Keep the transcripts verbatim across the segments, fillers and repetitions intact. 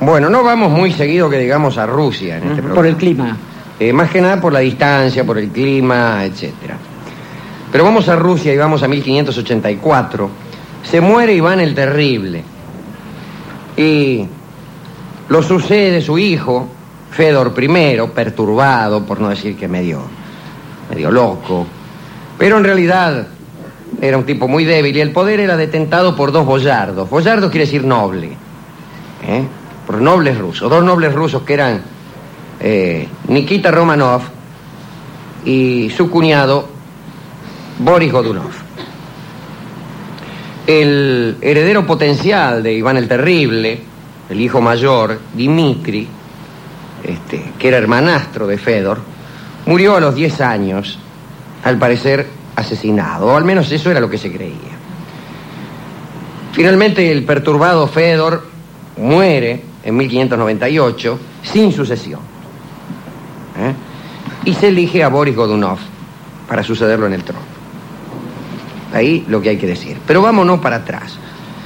Bueno, no vamos muy seguido que digamos a Rusia en este programa. Por el clima. Eh, más que nada por la distancia, por el clima, etcétera. Pero vamos a Rusia y vamos a mil quinientos ochenta y cuatro. Se muere Iván el Terrible. Y lo sucede su hijo, Fedor primero, perturbado, por no decir que medio, medio loco. Pero en realidad era un tipo muy débil y el poder era detentado por dos boyardos. Boyardos quiere decir noble, ¿eh? Por nobles rusos. Dos nobles rusos que eran eh, Nikita Romanov y su cuñado Boris Godunov. El heredero potencial de Iván el Terrible, el hijo mayor, Dmitri, este, que era hermanastro de Fedor, murió a los diez años, al parecer asesinado, o al menos eso era lo que se creía. Finalmente el perturbado Fedor muere en mil quinientos noventa y ocho sin sucesión, ¿eh? Y se elige a Boris Godunov para sucederlo en el trono. Ahí lo que hay que decir. Pero vámonos para atrás.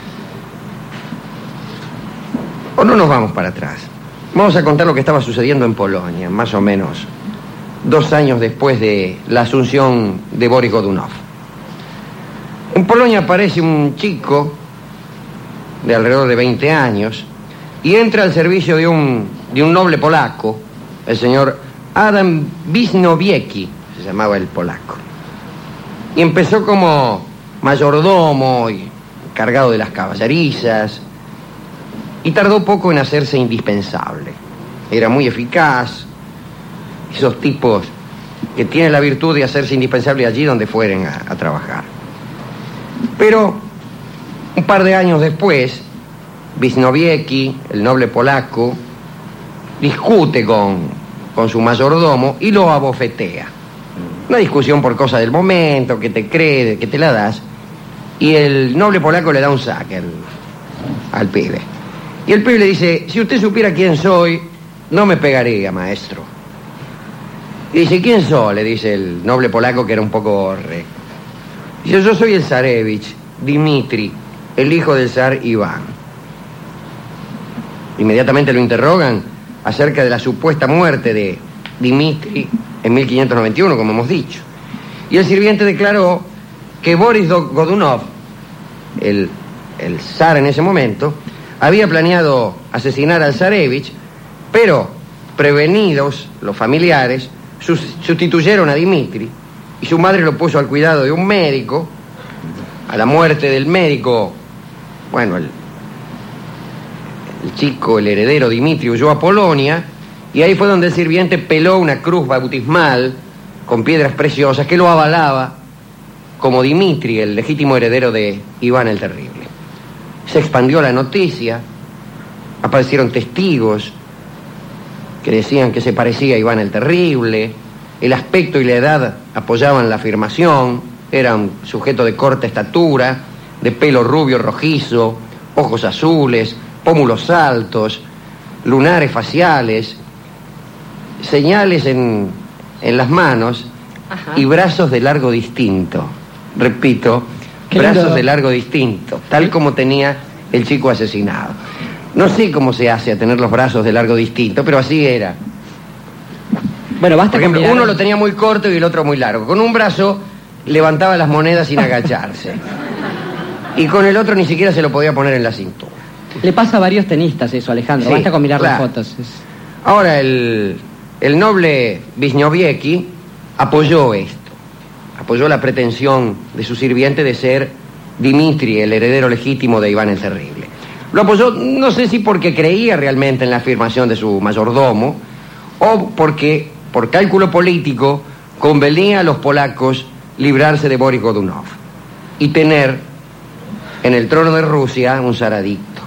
O no nos vamos para atrás. Vamos a contar lo que estaba sucediendo en Polonia, más o menos dos años después de la asunción de Boris Godunov. En Polonia aparece un chico de alrededor de veinte años y entra al servicio de un, de un noble polaco, el señor Adam Wisnowiecki, se llamaba el polaco. Y empezó como mayordomo y encargado de las caballerizas y tardó poco en hacerse indispensable. Era muy eficaz, esos tipos que tienen la virtud de hacerse indispensable allí donde fueren a, a trabajar. Pero un par de años después, Wisnowiecki, el noble polaco, discute con, con su mayordomo y lo abofetea. Una discusión por cosa del momento, que te cree, que te la das, y el noble polaco le da un saque al, al pibe. Y el pibe le dice, si usted supiera quién soy, no me pegaría, maestro. Y dice, ¿quién soy? Le dice el noble polaco, que era un poco re. Dice, yo soy el zarevich, Dmitri, el hijo del zar Iván. Inmediatamente lo interrogan acerca de la supuesta muerte de Dmitri en mil quinientos noventa y uno, como hemos dicho. Y el sirviente declaró que Boris Godunov, el, el zar en ese momento, había planeado asesinar al zarevich, pero prevenidos los familiares, sustituyeron a Dmitri y su madre lo puso al cuidado de un médico. A la muerte del médico, bueno, el, el chico, el heredero Dmitri, huyó a Polonia. Y ahí fue donde el sirviente peló una cruz bautismal con piedras preciosas que lo avalaba como Dmitri, el legítimo heredero de Iván el Terrible. Se expandió la noticia, aparecieron testigos que decían que se parecía a Iván el Terrible, el aspecto y la edad apoyaban la afirmación, era un sujeto de corta estatura, de pelo rubio rojizo, ojos azules, pómulos altos, lunares faciales, señales en, en las manos. Ajá. Y brazos de largo distinto. Repito, Qué brazos lindo. de largo distinto, tal como tenía el chico asesinado. No sé cómo se hace a tener los brazos de largo distinto, pero así era. Bueno, basta. Por ejemplo, uno lo tenía muy corto y el otro muy largo. Con un brazo levantaba las monedas sin agacharse. Y con el otro ni siquiera se lo podía poner en la cintura. Le pasa a varios tenistas eso, Alejandro. Sí, basta con mirar claro. las fotos. Es... Ahora, el, el noble Wisnowiecki apoyó esto. Apoyó la pretensión de su sirviente de ser Dmitri, el heredero legítimo de Iván el Terrible. Lo apoyó, no sé si porque creía realmente en la afirmación de su mayordomo, o porque, por cálculo político, convenía a los polacos librarse de Boris Godunov y tener en el trono de Rusia un zar adicto.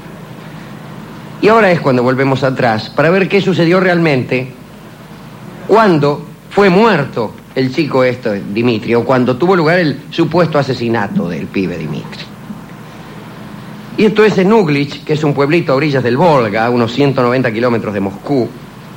Y ahora es cuando volvemos atrás para ver qué sucedió realmente cuando fue muerto el chico este, Dmitri, o cuando tuvo lugar el supuesto asesinato del pibe Dmitri. Y esto es en Uglich, que es un pueblito a orillas del Volga, a unos ciento noventa kilómetros de Moscú.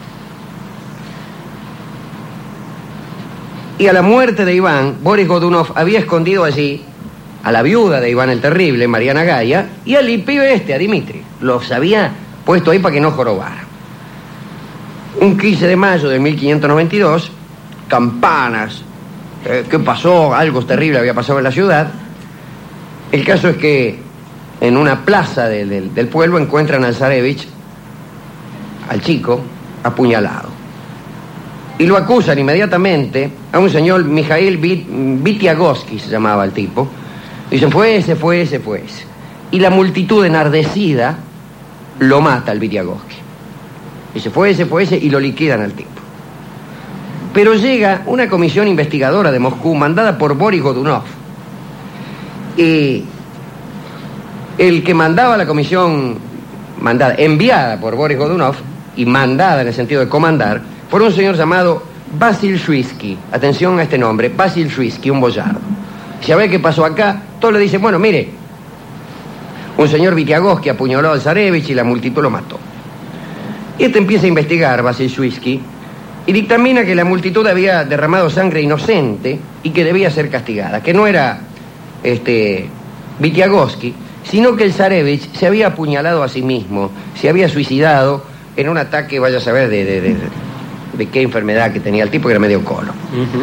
Y a la muerte de Iván, Boris Godunov había escondido allí a la viuda de Iván el Terrible, Mariana Gaya, y al pibe este, a Dmitri. Los había puesto ahí para que no jorobara. Un quince de mayo de mil quinientos noventa y dos, campanas, eh, ¿qué pasó? Algo terrible había pasado en la ciudad. El caso es que en una plaza de, de, del pueblo encuentran al zarevich, al chico, apuñalado. Y lo acusan inmediatamente a un señor Mijail Vitiagovsky, se llamaba el tipo. Dicen, fue ese, fue ese, fue ese. Y la multitud enardecida lo mata al Vitiagovsky. Dice, fue ese, fue ese, y lo liquidan al tipo. Pero llega una comisión investigadora de Moscú mandada por Boris Godunov. Y el que mandaba la comisión, mandada, enviada por Boris Godunov, y mandada en el sentido de comandar, por un señor llamado Basil Shuisky. Atención a este nombre, Basil Shuisky, un boyardo. Si a ver qué pasó acá, todos le dicen, bueno, mire, un señor Vitiagovsky apuñaló al zarevich y la multitud lo mató. Y este empieza a investigar, Basil Shuisky, y dictamina que la multitud había derramado sangre inocente y que debía ser castigada, que no era este, Vitiagovsky, sino que el zarevich se había apuñalado a sí mismo, se había suicidado en un ataque, vaya a saber, de, de, de, de qué enfermedad que tenía el tipo, que era medio colo. Uh-huh.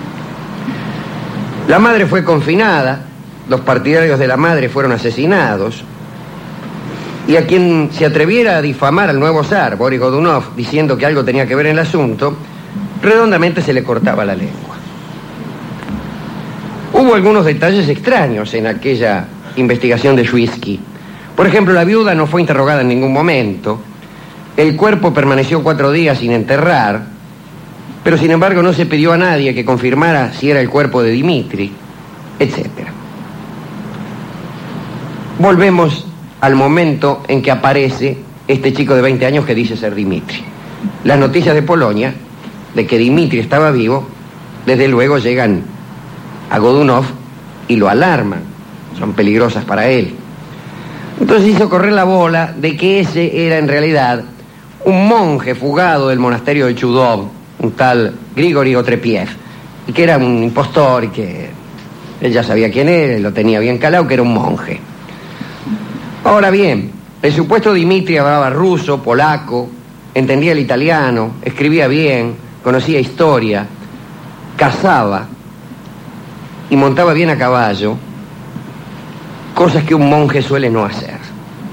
La madre fue confinada, los partidarios de la madre fueron asesinados, y a quien se atreviera a difamar al nuevo zar, Boris Godunov, diciendo que algo tenía que ver en el asunto, redondamente se le cortaba la lengua. Hubo algunos detalles extraños en aquella investigación de Shuisky. Por ejemplo, la viuda no fue interrogada en ningún momento, el cuerpo permaneció cuatro días sin enterrar, pero sin embargo no se pidió a nadie que confirmara si era el cuerpo de Dimitri, etcétera. Volvemos al momento en que aparece este chico de veinte años que dice ser Dimitri. Las noticias de Polonia, de que Dimitri estaba vivo, desde luego llegan a Godunov y lo alarman, son peligrosas para él. Entonces hizo correr la bola de que ese era en realidad un monje fugado del monasterio de Chudov, un tal Grigori Otrepiev, y que era un impostor y que él ya sabía quién era, lo tenía bien calado, que era un monje. Ahora bien, el supuesto Dimitri hablaba ruso, polaco, entendía el italiano, escribía bien, conocía historia, cazaba y montaba bien a caballo, cosas que un monje suele no hacer.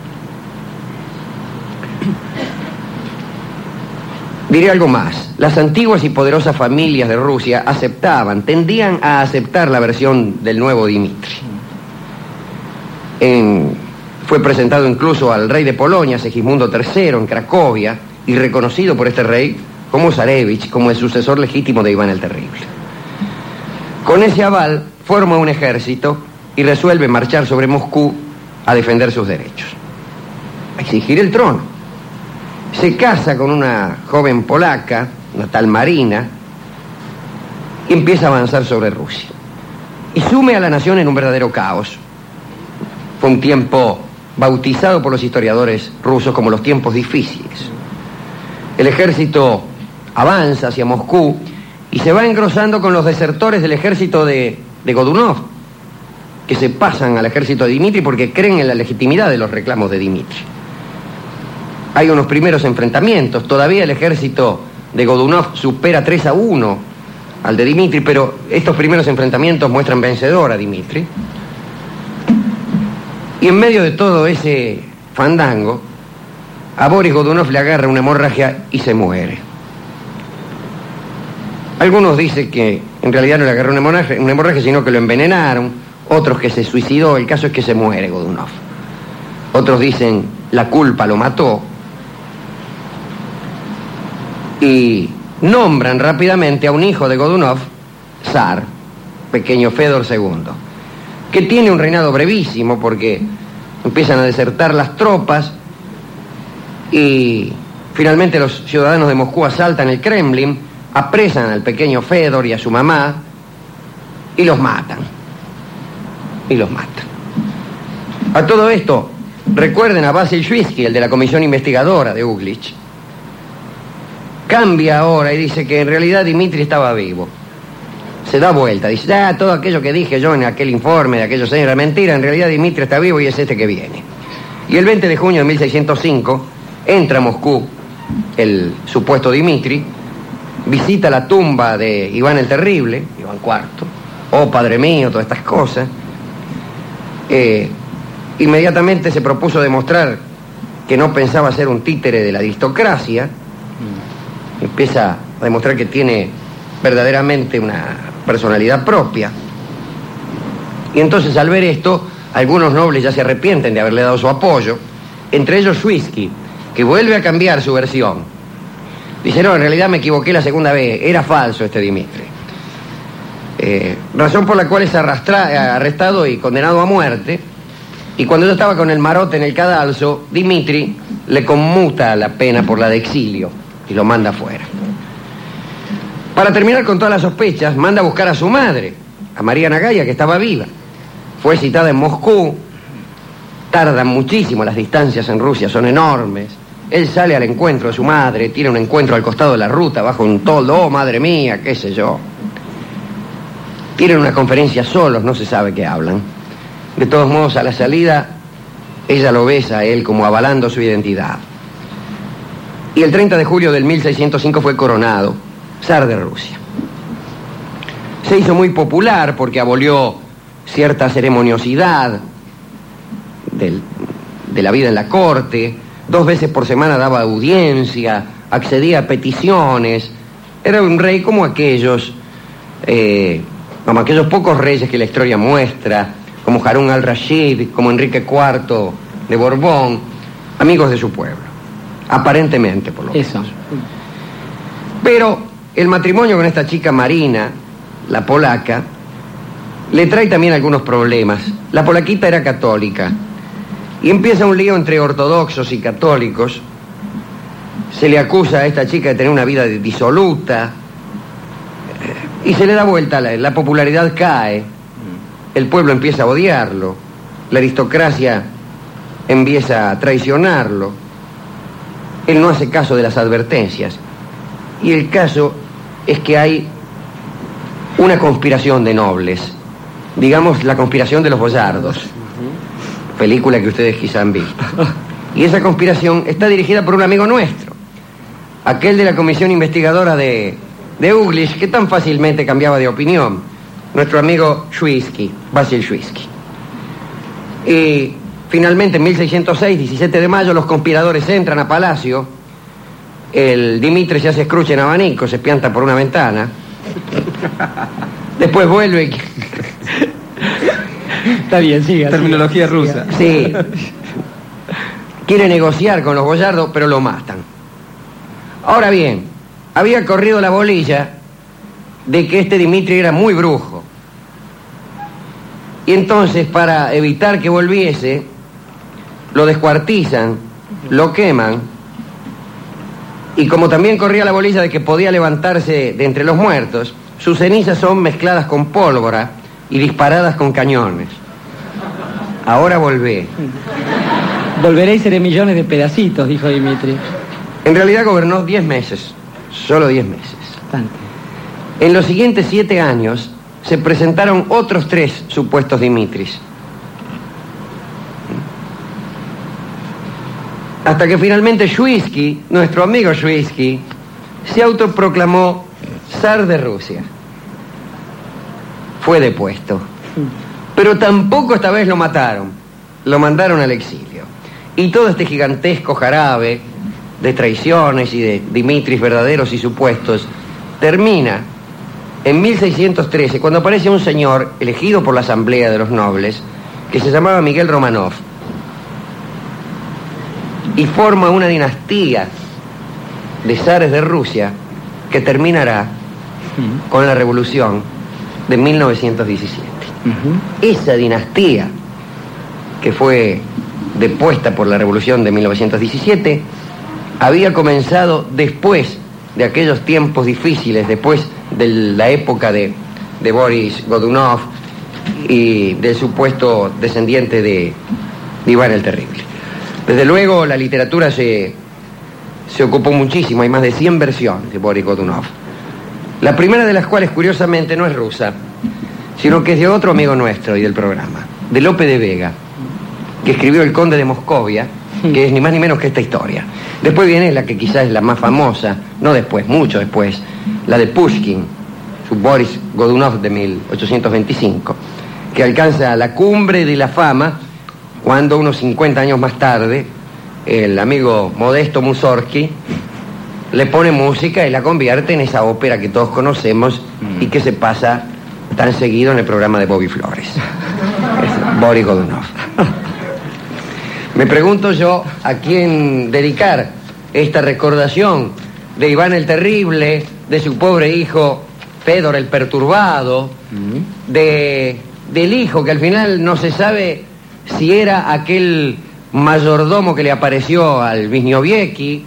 Diré algo más. Las antiguas y poderosas familias de Rusia aceptaban, tendían a aceptar la versión del nuevo Dimitri. En, fue presentado incluso al rey de Polonia, Segismundo tercero, en Cracovia, y reconocido por este rey como zarevich, como el sucesor legítimo de Iván el Terrible. Con ese aval, forma un ejército y resuelve marchar sobre Moscú a defender sus derechos, a exigir el trono. Se casa con una joven polaca, una tal Marina, y empieza a avanzar sobre Rusia. Y sume a la nación en un verdadero caos. Fue un tiempo bautizado por los historiadores rusos como los tiempos difíciles. El ejército avanza hacia Moscú y se va engrosando con los desertores del ejército de, de Godunov, que se pasan al ejército de Dimitri porque creen en la legitimidad de los reclamos de Dimitri. Hay unos primeros enfrentamientos, todavía el ejército de Godunov supera tres a uno al de Dimitri, pero estos primeros enfrentamientos muestran vencedor a Dimitri. Y en medio de todo ese fandango, a Boris Godunov le agarra una hemorragia y se muere. Algunos dicen que en realidad no le agarró una hemorragia, una hemorragia, sino que lo envenenaron, otros que se suicidó, el caso es que se muere Godunov. Otros dicen la culpa lo mató. Y nombran rápidamente a un hijo de Godunov, zar, pequeño Fedor segundo, que tiene un reinado brevísimo porque empiezan a desertar las tropas y finalmente los ciudadanos de Moscú asaltan el Kremlin, apresan al pequeño Fedor y a su mamá y los matan. Y los matan. A todo esto, recuerden a Basil Shuisky, el de la comisión investigadora de Uglich. Cambia ahora y dice que en realidad Dimitri estaba vivo. Se da vuelta, dice, ah, todo aquello que dije yo en aquel informe de aquellos años era mentira, en realidad Dimitri está vivo y es este que viene. Y el veinte de junio de mil seiscientos cinco entra a Moscú el supuesto Dimitri, visita la tumba de Iván el Terrible, Iván cuarto, oh padre mío, todas estas cosas. Eh, inmediatamente se propuso demostrar que no pensaba ser un títere de la aristocracia. Empieza a demostrar que tiene verdaderamente una personalidad propia. Y entonces, al ver esto, algunos nobles ya se arrepienten de haberle dado su apoyo, entre ellos Shuisky, que vuelve a cambiar su versión. Dice, no, en realidad me equivoqué la segunda vez, era falso este Dimitri. Eh, razón por la cual es arrastra, arrestado y condenado a muerte. Y cuando yo estaba con el marote en el cadalso, Dimitri le conmuta la pena por la de exilio y lo manda afuera. Para terminar con todas las sospechas, manda a buscar a su madre, a María Nagaya, que estaba viva. Fue citada en Moscú, tardan muchísimo, las distancias en Rusia son enormes. Él sale al encuentro de su madre, tiene un encuentro al costado de la ruta, bajo un toldo, oh madre mía, qué sé yo. Tienen una conferencia solos, no se sabe qué hablan. De todos modos, a la salida, ella lo besa a él como avalando su identidad. Y el treinta de julio del mil seiscientos cinco fue coronado zar de Rusia. Se hizo muy popular porque abolió cierta ceremoniosidad del, de la vida en la corte. Dos veces por semana daba audiencia, accedía a peticiones. Era un rey como aquellos, eh, como aquellos pocos reyes que la historia muestra, como Harún al-Rashid, como Enrique cuarto de Borbón, amigos de su pueblo, aparentemente por lo menos. Eso. Pero el matrimonio con esta chica Marina, la polaca, le trae también algunos problemas. La polaquita era católica y empieza un lío entre ortodoxos y católicos. Se le acusa a esta chica de tener una vida disoluta y se le da vuelta, la, la popularidad cae, el pueblo empieza a odiarlo, la aristocracia empieza a traicionarlo, él no hace caso de las advertencias y el caso es que hay una conspiración de nobles, digamos la conspiración de los boyardos, película que ustedes quizá han visto, y esa conspiración está dirigida por un amigo nuestro, aquel de la comisión investigadora de, de Uglish, que tan fácilmente cambiaba de opinión, nuestro amigo Shuisky, Basil Shuisky. Y finalmente en mil seiscientos seis, diecisiete de mayo, los conspiradores entran a Palacio, el Dimitri se hace escruche en abanico, se pianta por una ventana, después vuelve y... Está bien, siga. Terminología siga, rusa. Sí. Quiere negociar con los boyardos, pero lo matan. Ahora bien, había corrido la bolilla de que este Dimitri era muy brujo. Y entonces, para evitar que volviese, lo descuartizan, lo queman, y como también corría la bolilla de que podía levantarse de entre los muertos, sus cenizas son mezcladas con pólvora y disparadas con cañones. Ahora volvé. Volveré y seré millones de pedacitos, dijo Dimitri. En realidad gobernó diez meses, solo diez meses. Bastante. En los siguientes siete años se presentaron otros tres supuestos Dimitris. Hasta que finalmente Shuisky, nuestro amigo Shuisky, se autoproclamó zar de Rusia. Fue depuesto. Pero tampoco esta vez lo mataron. Lo mandaron al exilio. Y todo este gigantesco jarabe de traiciones y de Dimitris verdaderos y supuestos termina en mil seiscientos trece, cuando aparece un señor elegido por la Asamblea de los Nobles, que se llamaba Miguel Romanov, y forma una dinastía de zares de Rusia que terminará con la revolución de mil novecientos diecisiete. Uh-huh. Esa dinastía, que fue depuesta por la revolución de mil novecientos diecisiete, había comenzado después de aquellos tiempos difíciles, después de la época de, de Boris Godunov y del supuesto descendiente de, de Iván el Terrible. Desde luego la literatura se, se ocupó muchísimo, hay más de cien versiones de Boris Godunov. La primera de las cuales, curiosamente, no es rusa, sino que es de otro amigo nuestro y del programa, de Lope de Vega, que escribió El Conde de Moscovia, que es ni más ni menos que esta historia. Después viene la que quizás es la más famosa, no después, mucho después, la de Pushkin, su Boris Godunov de mil ochocientos veinticinco, que alcanza la cumbre de la fama cuando unos cincuenta años más tarde el amigo Modesto Mussorgsky le pone música y la convierte en esa ópera que todos conocemos y que se pasa tan seguido en el programa de Bobby Flores. Es Boris Godunov. Me pregunto yo a quién dedicar esta recordación de Iván el Terrible, de su pobre hijo Fedor el Perturbado, de, del hijo que al final no se sabe si era aquel mayordomo que le apareció al Wisniewski,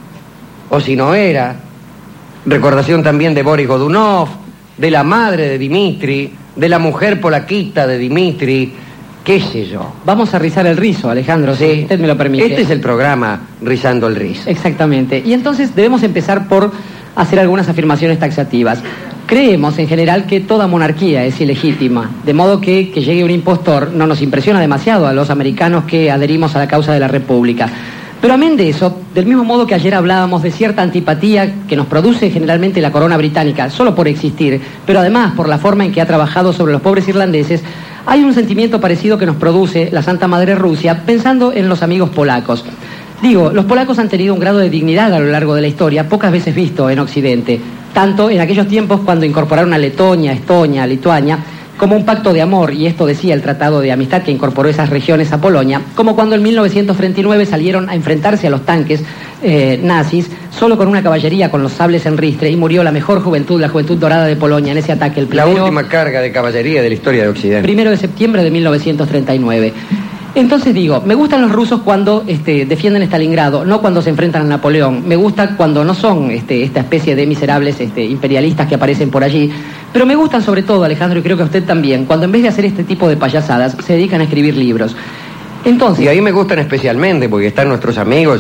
o si no era. Recordación también de Boris Godunov, de la madre de Dimitri, de la mujer polaquita de Dimitri, qué sé yo. Vamos a rizar el rizo, Alejandro, sí, si usted me lo permite. Este es el programa Rizando el Rizo. Exactamente. Y entonces debemos empezar por hacer algunas afirmaciones taxativas. Creemos en general que toda monarquía es ilegítima, de modo que que llegue un impostor no nos impresiona demasiado a los americanos que adherimos a la causa de la República. Pero amén de eso, del mismo modo que ayer hablábamos de cierta antipatía que nos produce generalmente la corona británica, solo por existir, pero además por la forma en que ha trabajado sobre los pobres irlandeses, hay un sentimiento parecido que nos produce la Santa Madre Rusia pensando en los amigos polacos. Digo, los polacos han tenido un grado de dignidad a lo largo de la historia pocas veces visto en Occidente, tanto en aquellos tiempos cuando incorporaron a Letonia, Estonia, Lituania, como un pacto de amor, y esto decía el Tratado de Amistad que incorporó esas regiones a Polonia, como cuando en mil novecientos treinta y nueve salieron a enfrentarse a los tanques eh, nazis solo con una caballería con los sables en ristre y murió la mejor juventud, la juventud dorada de Polonia en ese ataque. El primero, la última carga de caballería de la historia de Occidente. Primero de septiembre de mil novecientos treinta y nueve. Entonces digo, me gustan los rusos cuando este, defienden Stalingrado, no cuando se enfrentan a Napoleón. Me gusta cuando no son este, esta especie de miserables este, imperialistas que aparecen por allí. Pero me gustan sobre todo, Alejandro, y creo que a usted también, cuando en vez de hacer este tipo de payasadas, se dedican a escribir libros. Entonces, y ahí me gustan especialmente, porque están nuestros amigos,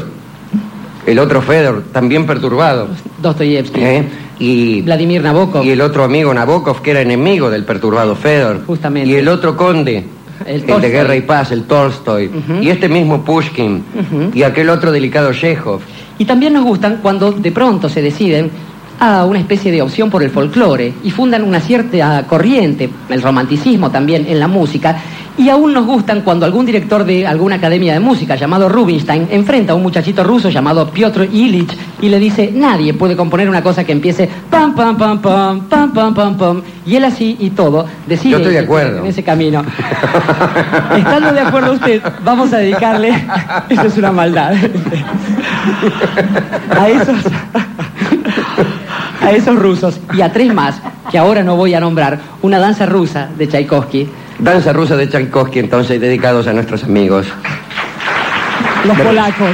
el otro Fedor, también perturbado. Dostoyevsky. ¿Eh? Y Vladimir Nabokov. Y el otro amigo Nabokov, que era enemigo del perturbado Fedor. Justamente. Y el otro conde, el, el de Guerra y Paz, el Tolstoy. Uh-huh. Y este mismo Pushkin. Uh-huh. Y aquel otro delicado Chekhov. Y también nos gustan cuando de pronto se deciden a una especie de opción por el folclore y fundan una cierta corriente, el romanticismo también en la música, y aún nos gustan cuando algún director de alguna academia de música llamado Rubinstein enfrenta a un muchachito ruso llamado Piotr Ilich y le dice, nadie puede componer una cosa que empiece pam pam pam pam pam pam pam pam, y él así y todo decide. Yo estoy de acuerdo en ese camino. Estando de acuerdo usted, vamos a dedicarle, eso es una maldad, a esos a esos rusos y a tres más que ahora no voy a nombrar, una danza rusa de Tchaikovsky. Danza rusa de Tchaikovsky, entonces, dedicados a nuestros amigos los polacos.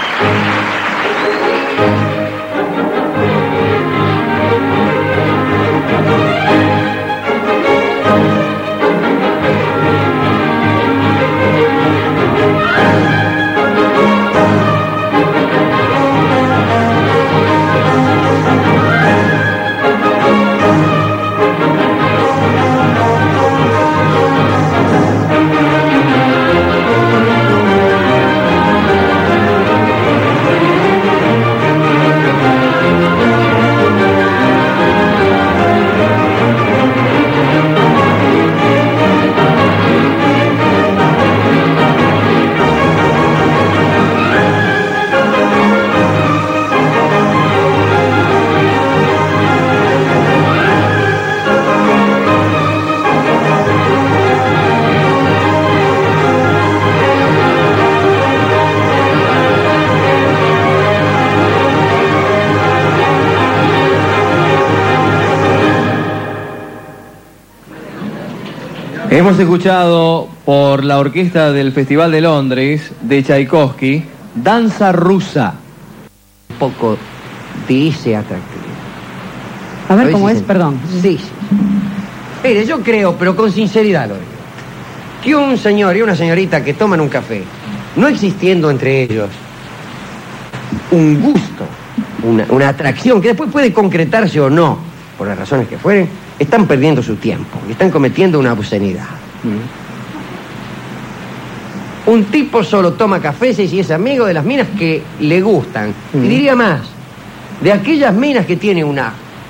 Hemos escuchado por la orquesta del Festival de Londres de Tchaikovsky, Danza Rusa. Un poco de ese atractivo. A ver, a ver cómo si es, se... perdón. Sí, sí. Mire, yo creo, pero con sinceridad lo digo, que un señor y una señorita que toman un café, no existiendo entre ellos un gusto, una, una atracción, que después puede concretarse o no, por las razones que fueren, están perdiendo su tiempo y están cometiendo una obscenidad. Un tipo solo toma cafés y es amigo de las minas que le gustan. Mm. Y diría más, de aquellas minas que tiene una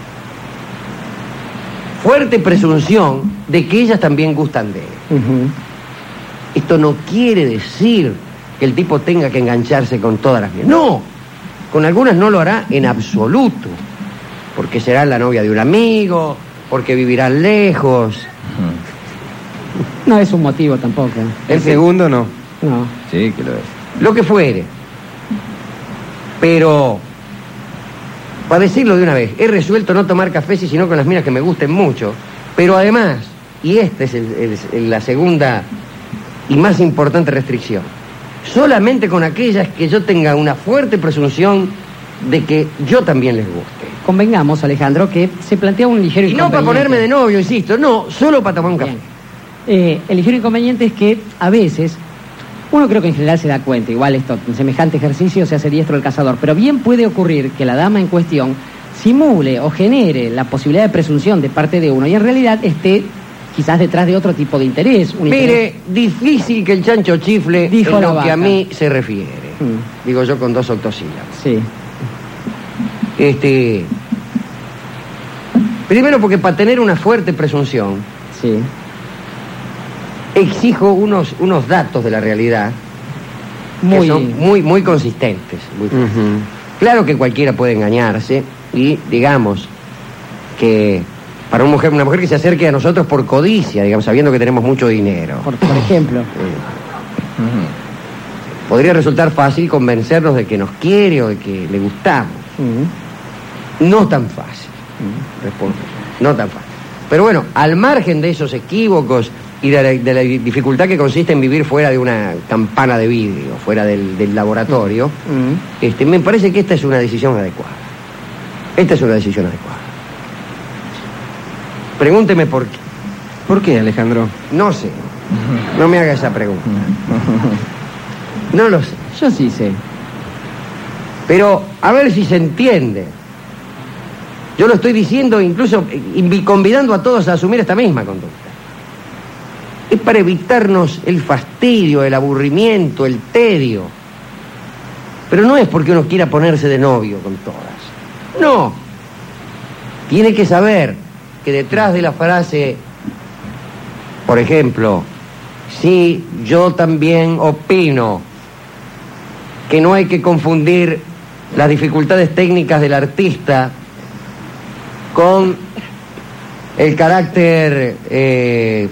fuerte presunción de que ellas también gustan de él. Uh-huh. Esto no quiere decir que el tipo tenga que engancharse con todas las minas. No, con algunas no lo hará en absoluto, porque será la novia de un amigo, porque vivirán lejos. Uh-huh. No es un motivo tampoco. El segundo no. No. Sí, que lo es. Lo que fuere. Pero, para decirlo de una vez, he resuelto no tomar café si sino con las minas que me gusten mucho, pero además, y esta es el, el, el, la segunda y más importante restricción, solamente con aquellas que yo tenga una fuerte presunción de que yo también les guste. Convengamos, Alejandro, que se plantea un ligero y inconveniente. Y no para ponerme de novio, insisto, no, solo para tomar un café. Eh, el ligero inconveniente es que a veces, uno creo que en general se da cuenta, igual esto, en semejante ejercicio se hace diestro el cazador, pero bien puede ocurrir que la dama en cuestión simule o genere la posibilidad de presunción de parte de uno y en realidad esté quizás detrás de otro tipo de interés. Un Mire, interés... difícil que el chancho chifle Dijo en la lo vaca. que a mí se refiere. Mm. Digo yo con dos octosílabos. Sí. Este... Primero porque para tener una fuerte presunción, sí, exijo unos, unos datos de la realidad muy... que son muy, muy consistentes. Muy uh-huh. Claro que cualquiera puede engañarse y, digamos, que para una mujer, una mujer que se acerque a nosotros por codicia, digamos, sabiendo que tenemos mucho dinero. Por, por ejemplo. Eh, uh-huh. Podría resultar fácil convencernos de que nos quiere o de que le gustamos. Uh-huh. No tan fácil. Uh-huh. Respondo. No tan fácil. Pero bueno, al margen de esos equívocos y de la, de la dificultad que consiste en vivir fuera de una campana de vidrio, fuera del, del laboratorio, uh-huh. este, me parece que esta es una decisión adecuada. Esta es una decisión adecuada. Pregúnteme por qué. ¿Por qué, Alejandro? No sé. No me haga esa pregunta. No lo sé. Yo sí sé. Pero a ver si se entiende. Yo lo estoy diciendo, incluso convidando a todos a asumir esta misma conducta. Es para evitarnos el fastidio, el aburrimiento, el tedio. Pero no es porque uno quiera ponerse de novio con todas. No. Tiene que saber que detrás de la frase, por ejemplo, sí, yo también opino que no hay que confundir las dificultades técnicas del artista con el carácter, eh,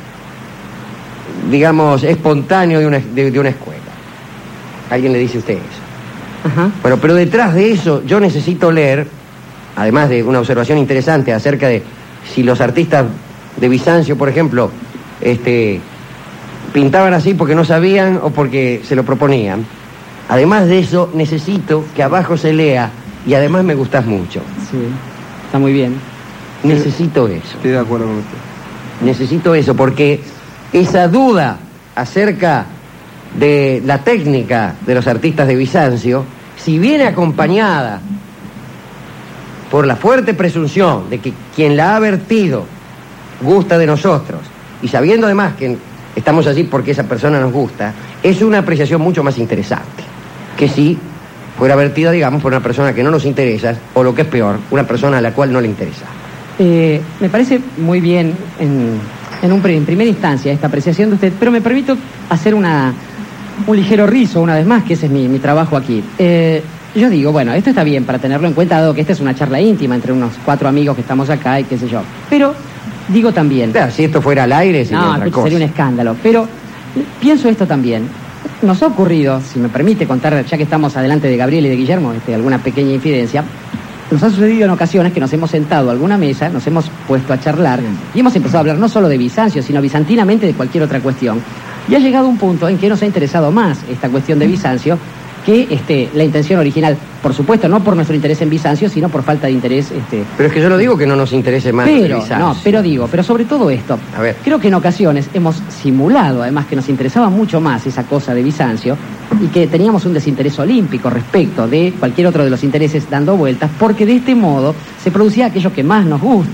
digamos, espontáneo de una, de, de una escuela. ¿Alguien le dice a usted eso? Ajá. Bueno, pero detrás de eso yo necesito leer, además de una observación interesante acerca de si los artistas de Bizancio, por ejemplo, este, pintaban así porque no sabían o porque se lo proponían. Además de eso, necesito que abajo se lea y además me gustás mucho. Sí, está muy bien. Necesito eso. Estoy de acuerdo con usted. Necesito eso porque esa duda acerca de la técnica de los artistas de Bizancio, si viene acompañada por la fuerte presunción de que quien la ha vertido gusta de nosotros, y sabiendo además que estamos allí porque esa persona nos gusta, es una apreciación mucho más interesante que si fuera vertida, digamos, por una persona que no nos interesa, o lo que es peor, una persona a la cual no le interesa. Eh, me parece muy bien en, en, un, en primera instancia esta apreciación de usted, pero me permito hacer una, un ligero rizo una vez más, que ese es mi, mi trabajo aquí. Eh, Yo digo, bueno, esto está bien para tenerlo en cuenta, dado que esta es una charla íntima entre unos cuatro amigos que estamos acá y qué sé yo. Pero digo también... Claro, si esto fuera al aire sería no, otra cosa. Sería un escándalo. Pero pienso esto también. Nos ha ocurrido, si me permite contar, ya que estamos adelante de Gabriel y de Guillermo, este, alguna pequeña infidencia, nos ha sucedido en ocasiones que nos hemos sentado a alguna mesa, nos hemos puesto a charlar y hemos empezado a hablar no solo de Bizancio, sino bizantinamente de cualquier otra cuestión. Y ha llegado un punto en que nos ha interesado más esta cuestión de Bizancio que este, la intención original, por supuesto, no por nuestro interés en Bizancio, sino por falta de interés. Este... Pero es que yo no digo que no nos interese más pero, Bizancio. No, pero digo, pero sobre todo esto, a ver. Creo que en ocasiones hemos simulado, además, que nos interesaba mucho más esa cosa de Bizancio y que teníamos un desinterés olímpico respecto de cualquier otro de los intereses dando vueltas, porque de este modo se producía aquello que más nos gusta.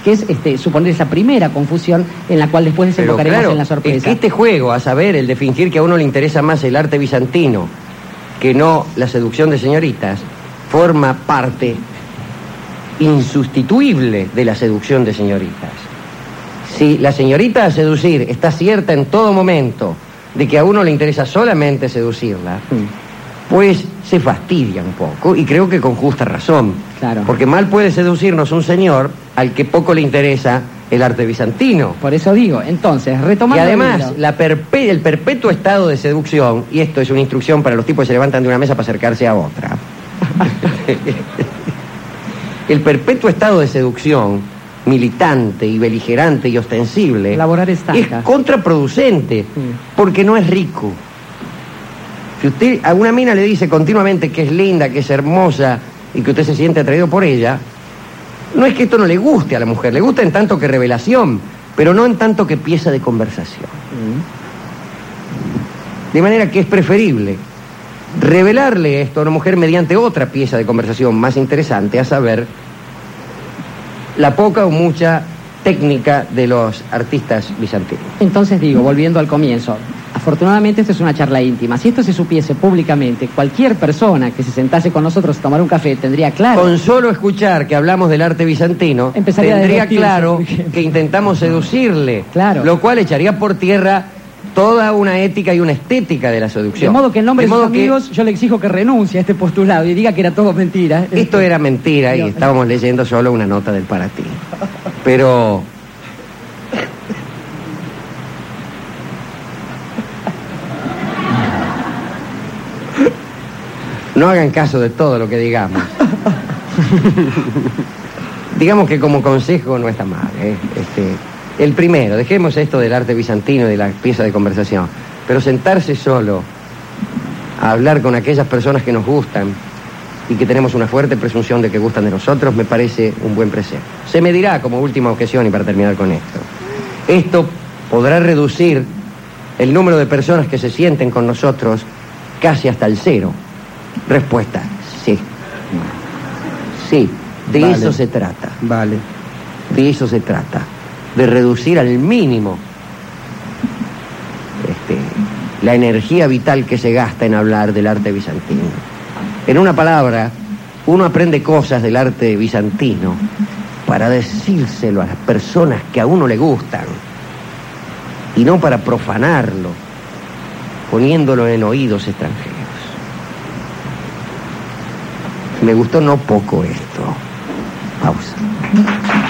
que es este, suponer esa primera confusión en la cual después Pero desembocaremos claro, en la es sorpresa. que este juego, a saber, el de fingir que a uno le interesa más el arte bizantino que no la seducción de señoritas, forma parte insustituible de la seducción de señoritas. Si la señorita a seducir está cierta en todo momento de que a uno le interesa solamente seducirla, pues se fastidia un poco, y creo que con justa razón. Claro. Porque mal puede seducirnos un señor al que poco le interesa el arte bizantino. Por eso digo, entonces, Y retomando el además, hilo. la perpe- el perpetuo estado de seducción, y esto es una instrucción para los tipos que se levantan de una mesa para acercarse a otra. El perpetuo estado de seducción, militante y beligerante y ostensible, Elaborar estaca. es contraproducente, porque no es rico. Si usted a una mina le dice continuamente que es linda, que es hermosa y que usted se siente atraído por ella, no es que esto no le guste a la mujer, le gusta en tanto que revelación, pero no en tanto que pieza de conversación. De manera que es preferible revelarle esto a una mujer mediante otra pieza de conversación más interesante, a saber, la poca o mucha técnica de los artistas bizantinos. Entonces digo, volviendo al comienzo, afortunadamente esto es una charla íntima. Si esto se supiese públicamente, cualquier persona que se sentase con nosotros a tomar un café tendría claro... Con solo escuchar que hablamos del arte bizantino, Empezaría a tendría debatirse, claro por ejemplo. que intentamos seducirle, Claro. lo cual echaría por tierra toda una ética y una estética de la De seducción. modo que en nombre De de sus modo que amigos yo le exijo que renuncie a este postulado y diga que era todo mentira. esto era mentira y Yo- estábamos leyendo solo una nota del Para Ti. Pero... no hagan caso de todo lo que digamos. Digamos que como consejo no está mal, ¿eh? Este, el primero, dejemos esto del arte bizantino y de la pieza de conversación, pero sentarse solo a hablar con aquellas personas que nos gustan y que tenemos una fuerte presunción de que gustan de nosotros, me parece un buen precepto. Se me dirá como última objeción, y para terminar con esto, esto podrá reducir el número de personas que se sienten con nosotros casi hasta el cero. Respuesta, sí. Sí, de Vale. eso se trata. Vale. De eso se trata. De reducir al mínimo este, la energía vital que se gasta en hablar del arte bizantino. En una palabra, uno aprende cosas del arte bizantino para decírselo a las personas que a uno le gustan, y no para profanarlo, poniéndolo en oídos extranjeros. Me gustó no poco esto. Pausa.